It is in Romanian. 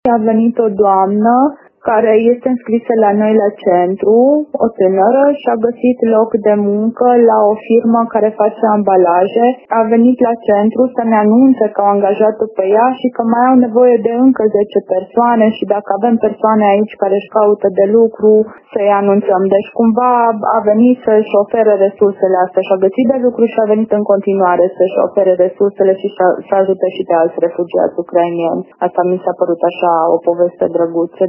A venit o doamnă care este înscrisă la noi la centru, o tânără, și a găsit loc de muncă la o firmă care face ambalaje. A venit la centru să ne anunțe că au angajat-o pe ea și că mai au nevoie de încă 10 persoane și dacă avem persoane aici care își caută de lucru, să-i anunțăm. Deci cumva a venit să-și ofere resursele astea și a găsit de lucru și a venit în continuare să-și ofere resursele și să ajute și pe alți refugiați ucraineni. Asta mi s-a părut așa o poveste drăguță.